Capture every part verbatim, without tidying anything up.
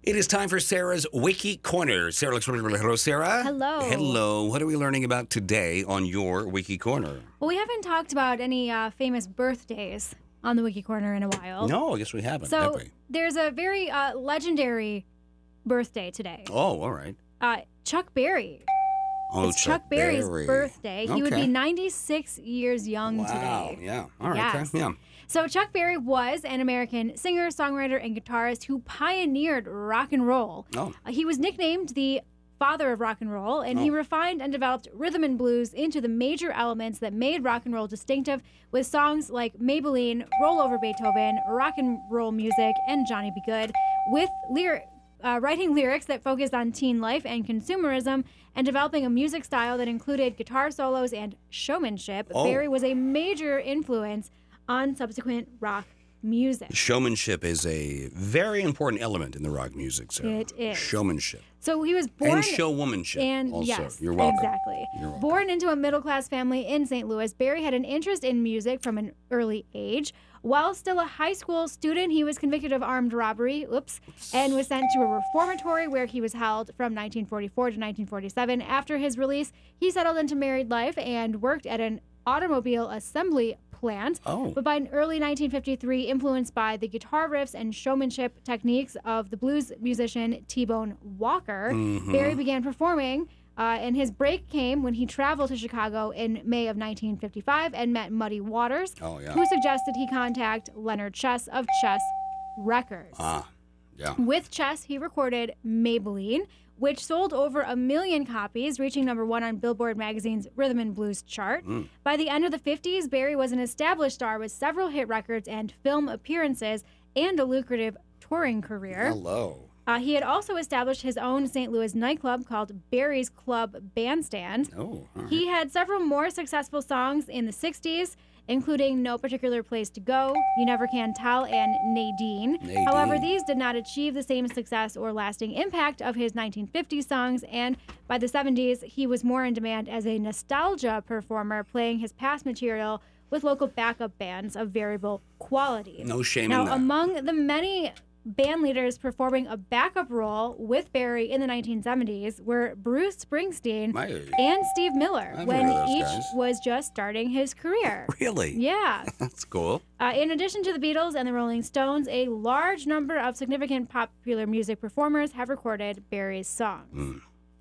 It is time for Sarah's Wiki Corner. Sarah looks really, really hello, Sarah. Hello. Hello. What are we learning about today on your Wiki Corner? Well, we haven't talked about any uh, famous birthdays on the Wiki Corner in a while. No, I guess we haven't, so have we? There's a very uh, legendary birthday today. Oh, all right. Uh, Chuck Berry. Oh, It's Chuck, Berry's Berry. birthday. He would Okay. be ninety-six years young Wow. today. Yeah. All right. Yes. Okay. Yeah. So Chuck Berry was an American singer, songwriter, and guitarist who pioneered rock and roll. Oh. Uh, he was nicknamed the father of rock and roll, and he Oh. refined and developed rhythm and blues into the major elements that made rock and roll distinctive with songs like Maybelline, Roll Over Beethoven, Rock and Roll Music, and Johnny B. Good, with lyric, uh, writing lyrics that focused on teen life and consumerism, and developing a music style that included guitar solos and showmanship. Oh. Berry was a major influence on subsequent rock music. Showmanship is a very important element in the rock music, Sarah. It is. Showmanship. So he was born And showwomanship and also. yes, You're welcome. exactly. You're welcome. Born into a middle-class family in Saint Louis, Berry had an interest in music from an early age. While still a high school student, he was convicted of armed robbery, oops, and was sent to a reformatory where he was held from nineteen forty-four to nineteen forty-seven. After his release, he settled into married life and worked at an automobile assembly plant. Oh. But by early nineteen fifty-three, influenced by the guitar riffs and showmanship techniques of the blues musician T-Bone Walker, Mhm. Berry began performing, uh, and his break came when he traveled to Chicago in May of nineteen fifty-five and met Muddy Waters, Oh, yeah. who suggested he contact Leonard Chess of Chess Records. Ah, yeah. With Chess, he recorded Maybelline, which sold over a million copies, reaching number one on Billboard magazine's Rhythm and Blues chart. Mm. By the end of the fifties, Berry was an established star with several hit records and film appearances and a lucrative touring career. Hello. Uh, he had also established his own Saint Louis nightclub called Berry's Club Bandstand. Oh, all right. He had several more successful songs in the sixties, including No Particular Place to Go, You Never Can Tell, and Nadine. Nadine. However, these did not achieve the same success or lasting impact of his nineteen fifties songs, and by the seventies, he was more in demand as a nostalgia performer, playing his past material with local backup bands of variable quality. No shame now, in that. among the many band leaders performing a backup role with Berry in the nineteen seventies were Bruce Springsteen My- and Steve Miller, I've when heard of those each guys. was just starting his career. Really? Yeah. That's cool. Uh, in addition to the Beatles and the Rolling Stones, a large number of significant popular music performers have recorded Berry's songs. Mm.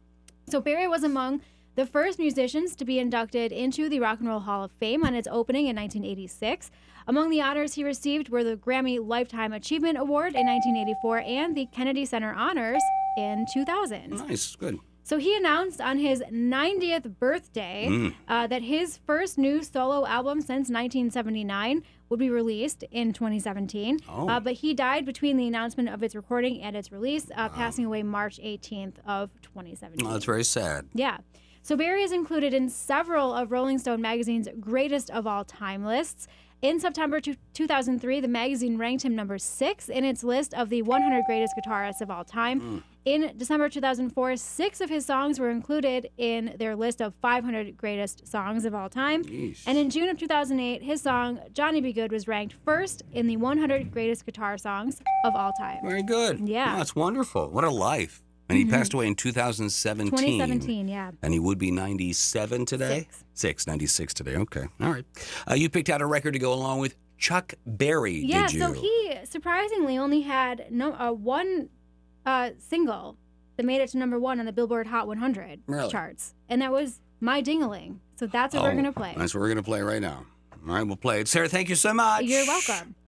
So Berry was among the first musicians to be inducted into the Rock and Roll Hall of Fame on its opening in nineteen eighty-six. Among the honors he received were the Grammy Lifetime Achievement Award in nineteen eighty-four and the Kennedy Center Honors in two thousand. Nice. Good. So he announced on his ninetieth birthday Mm. uh, that his first new solo album since nineteen seventy-nine would be released in twenty seventeen. Oh. Uh, but he died between the announcement of its recording and its release, uh, passing away March eighteenth of twenty seventeen. Oh, that's very sad. Yeah. So Berry is included in several of Rolling Stone magazine's greatest of all time lists. In September two thousand three, the magazine ranked him number six in its list of the one hundred greatest guitarists of all time. Mm. In December two thousand four, six of his songs were included in their list of five hundred greatest songs of all time. Yeesh. And in June of two thousand eight, his song Johnny B. Good was ranked first in the one hundred greatest guitar songs of all time. Very good. Yeah. Oh, that's wonderful. What a life. And he passed away in two thousand seventeen. twenty seventeen, yeah. And he would be ninety-seven today? Six. Six, ninety-six today. Okay. All right. Uh, you picked out a record to go along with Chuck Berry, Yeah, did you? so he surprisingly only had no uh, one uh, single that made it to number one on the Billboard Hot one hundred Really? charts, and that was My Dingaling. So that's what we're Oh, gonna play. That's what we're going to play right now. All right, we'll play it. Sarah, thank you so much. You're welcome.